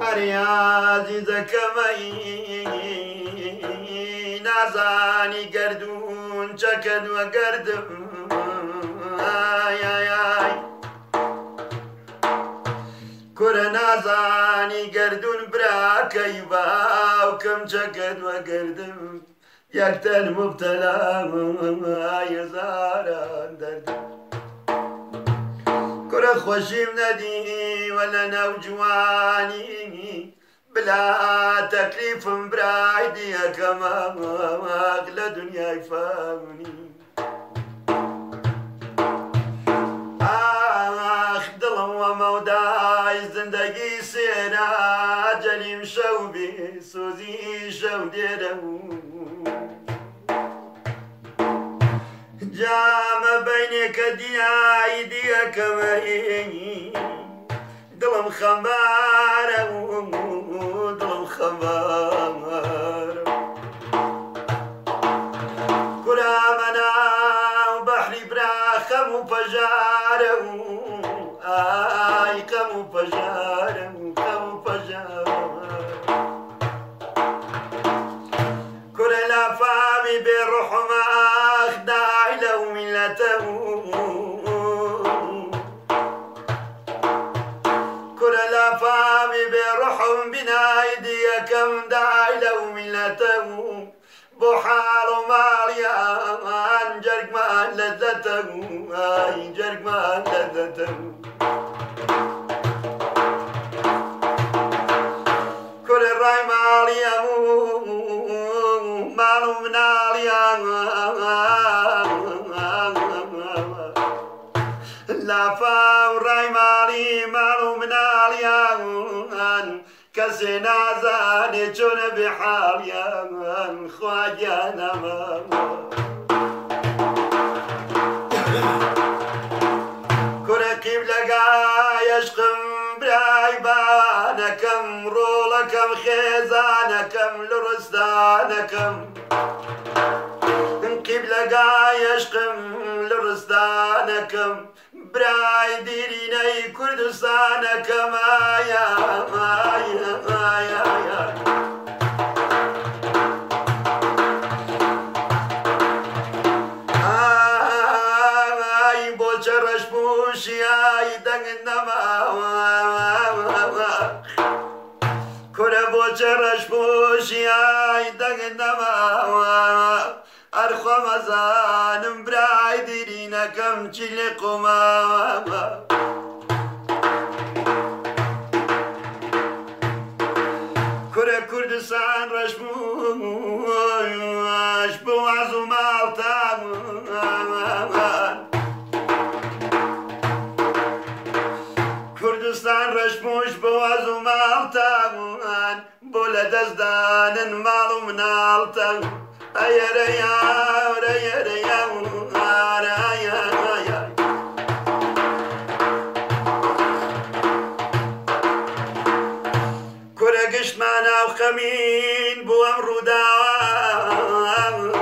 ئەریازی دەکەمەی نازانی گەردوون چەکەدووە گەردم کورە نازانی گەردوون براکەی باوکەم چەکەدووە گەردم یەکتەن مبتەلام هەزاران دەردم کورە خۆشیم نەدیوە لە نەوجوانی بلا تەکلیفم برای دیەکەمەک لە دنیای فەرمونی ئاخ دڵم وەمەودای زندگی سێرا جەلیم شەو بێ سۆزی شەو دێرە جامە بەینێکە دیایی دیەکەمەی دڵم خەمبارە دڵم خەمبارە کورامەناو بەحری برا خەم و پەژارە ئای خەم و پەژارە خەم و پەژارە کورە لافامی بێڕوحمە ئاخدای لەو میلەتە کورە لافامی بێڕوحم بینای دیەکەم دای لەو میلەتە بۆ حاڵ و ماڵیان جەرگمان لەدەتە ئای جەرگمان لەدەتە کورە ڕای ماڵیەم ماڵ و مناڵیان لافاو ڕای ماڵی ماڵ و مناڵیان کەسێ نازانێ چۆنە بێ حاڵیان خواگیانەمە کورە قیبلەگای عەشقم برای بانەکەم ڕۆڵەکەم خێزانەکەم لە ڕستانەکەم قیبلەگای عەشقم لە ڕستانەکەم برای دیرینەی کوردستانەکەم ئای بۆ چەڕەش پوشیای دەنگت نەماوە کورە بۆ چەڕەش پوشیای دەنگت نەماوە ئەرخۆ مەزانم برای دیرینەکەم چی لێ قۆماوە کورە کوردستان ڕەش بووش بۆ واز و ماڵتان کوردستان ڕەش بووش بۆ واز و ماڵتان بۆ لە دەستدانن ماڵ و مناڵتان کورە گشتمانە و خەمین بۆ ئەم ڕووداوە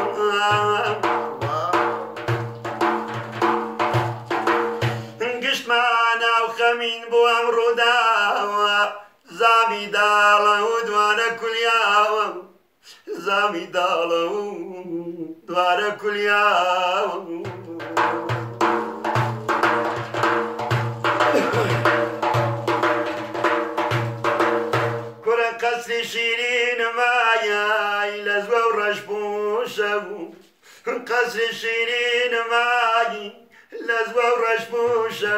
گشتمانە و خەمین بۆ ئەم ڕووداوە زامی داڵە و دوانە کولیاوە زامی داڵە و دوارە کولیاوە کورە قەسری شیرینمایای لە زوە و ڕەش پوشە قەسری شیرینمایی لە زوە و ڕەش پوشە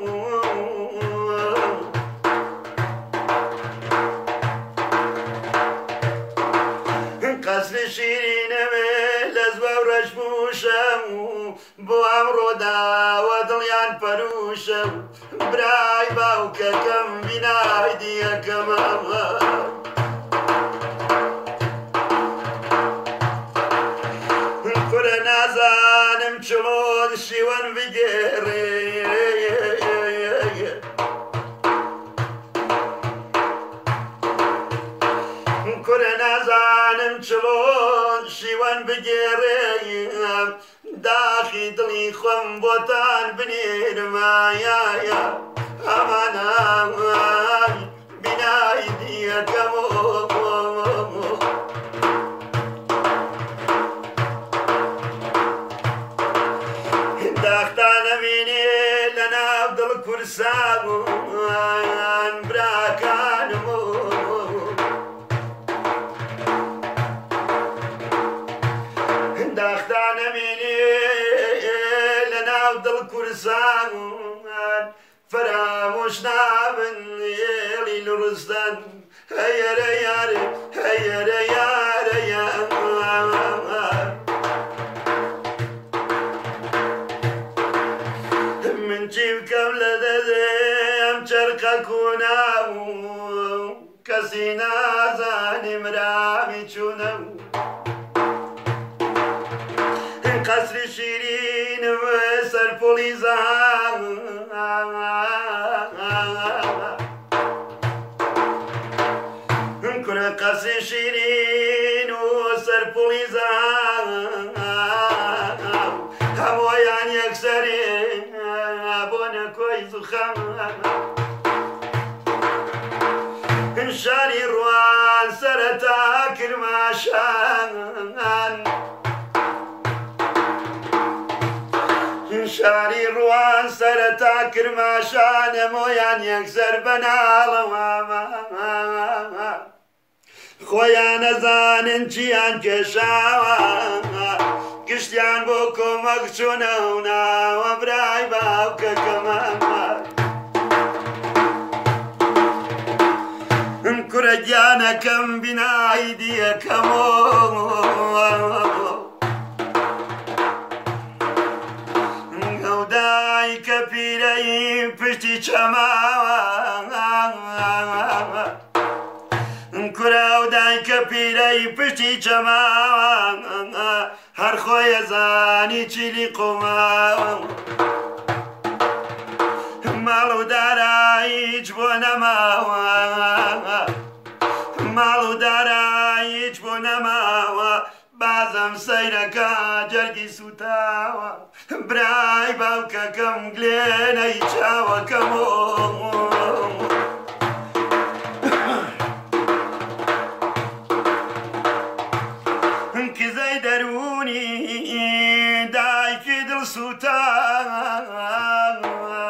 قەسری شیرینەوێ لە زوە و ڕەش پوشە بۆ ئەم ڕۆداوە دڵیان پەروشە برای باوکەکەم بینای دیەکەمەوە کورە نازانم چۆن شیوەن بگێڕێ کورە نازانم چۆن شیوەن بگێڕێ داخی دڵی خۆم بۆتان بنێرمایە ئەمانە بینایی دی ترسان فراموش نابن يلي نورستان هيا ريار هيا ريار يا من جيب كمل دزم شرقك وناو كسينا زاني مرامي چونو قصر شيرين وسر بوليزان كنا قصر شيرين وسر بوليزان همويان يكسرين ابونا كويس وخام شاري روان سرتا كرماشان شاري روان سرتا كرماشان مويان يكسر بنالواما خويا نزانن چيان كشاوا كشتيان بوكو مكشونونا وبراي باوكا كمان كرجانا كم بنا ايديكم غوداي كبيري بشتي چماوا كراوداي كبيري بشتي چماوا هر خويا زاني چيلي قوما مالو دارا بونا ماوا مالو دارا بونا ماوا بازم سيركا جرقي سوتاوا براي باوكا كم قلينا يجاوا كمو كزي دروني داي كدل سوتاوا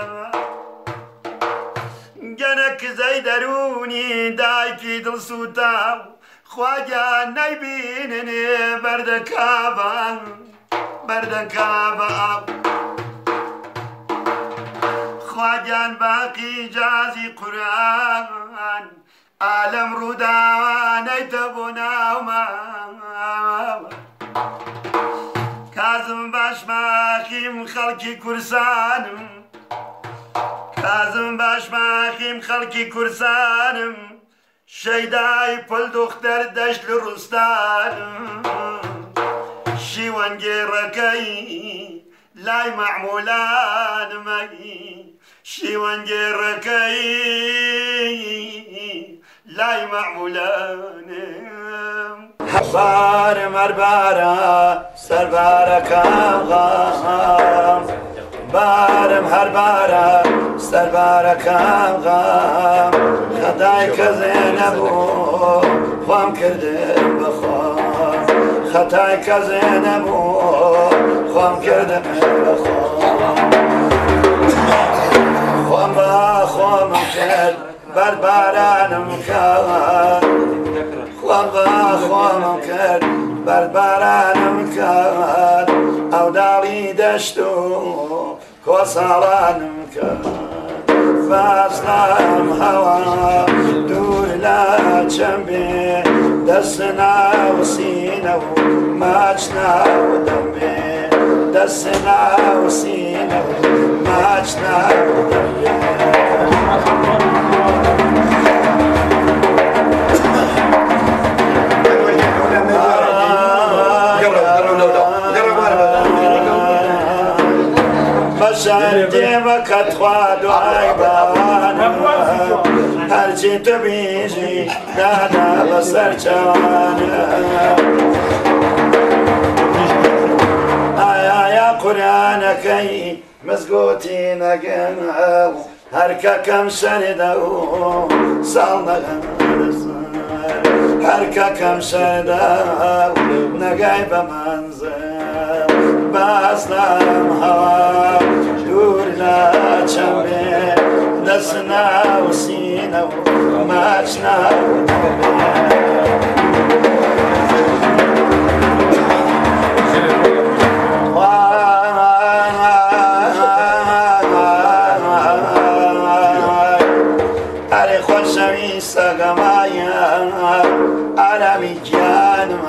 جنك زي دروني دايكي دل سوتاو خواجا نايبينني بردكابا بردكابا خواجا باقي جازي قرآن عالم روداوان ايتبونا وما كازم باش ماخيم خلقي كرسانم كازم باش ماخيم خلقي كرسانم شيداي بل دختر دشت لرستانم شيوان جيركي لاي معمولان مي شيوان جيركي لاي معمولان بارم هربارا سربارك غام بارم هربارا سربارك غام خدايك زينبو خوام كردم بخوام خدايك زينبو خوام كردم بخوام خوام بخوام كرد بربارانم كان خوام بخوام كرد بربارانم كان او دالي دشتو كوصالانم كان فاصلام هوا دور لا جنبي دسنا وسينا وماجنا ودمي دسنا وسينا وماجنا ودمي بشرتي وكتخوا دعاي بانا هرچی تو بیجی دادا بسر چوانا آیا قرآنکی مزگوتی نگن هرکا کم شردو سال نگن هرکا کم شردو نگای بمنزل بازلم هوا دور لا چمه دسنا وسينا وماجنا داری سگمایم عرمی جانم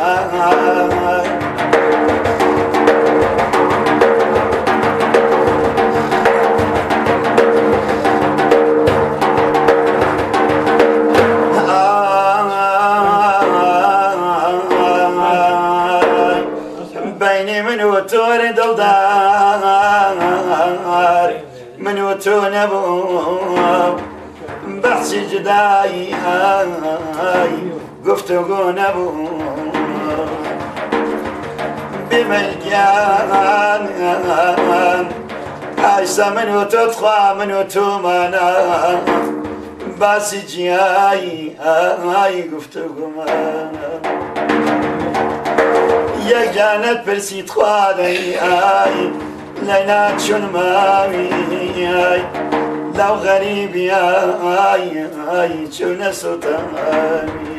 بینی من و تو دلدار من و تو نبود بحثی جدایی گفتگو نبود بملگان عیسی من و تو تخوا من و تو مانا باسی جیایی گفتگو مانا یک جانت پرسید خوادی لیلا چون ماوی لو غریبی چون سلطانی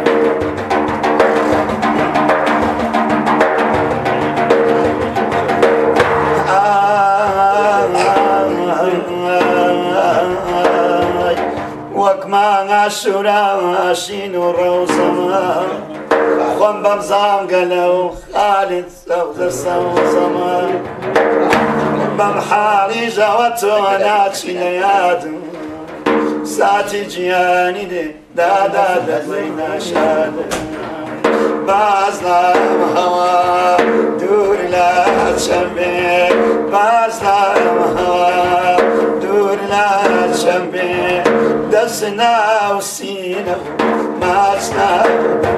وەک مانگە شوراشین و ڕەوزەمە خۆم بەم زانگەلە و خالت سەوزەمە بەم حاڵیژەوە تۆ ناچی لە یادم ساتی گیانی دێ دادا دەزەی ناشادە باز نامەوە دوور لە چەمبێ باز نامەوە دوور لە چەمبێ دەست ناو سینە و ماچ ناو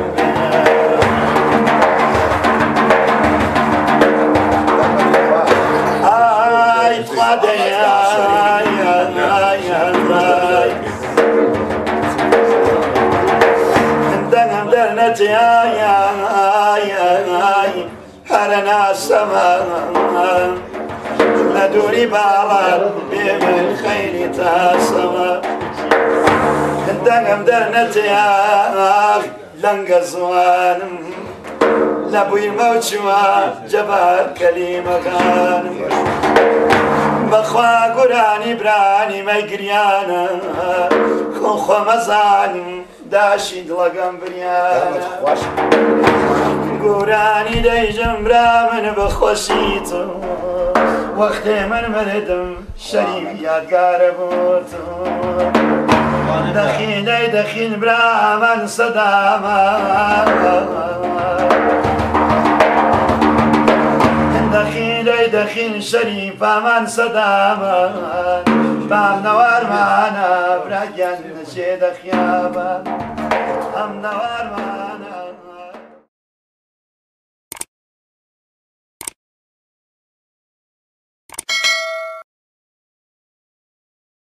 ئای خوادەیە دەنگم دەرنەتیایە هەرە ناسەمە لە دووری باڵات بێ من خەیری تاسەمە دەنگم دەرنەتیا لەنگە زوانم لە بووی مەوچوە جەبار کەلیمەکانم بەخوا گورانی برانی مەیگریانە خۆ مەزانم داشی دڵەکەم بریانە گورانی دەیژم برا من بەخۆشی تۆ وەختێ من مردم شەریف یادگارە بۆ تۆ دەخینەی دەخین برا من سەدامە دەخینەی دەخین شەریفە من سەدامە بام نەوارمانە برا گیان نەچێ دەخیابە ئەم نەوار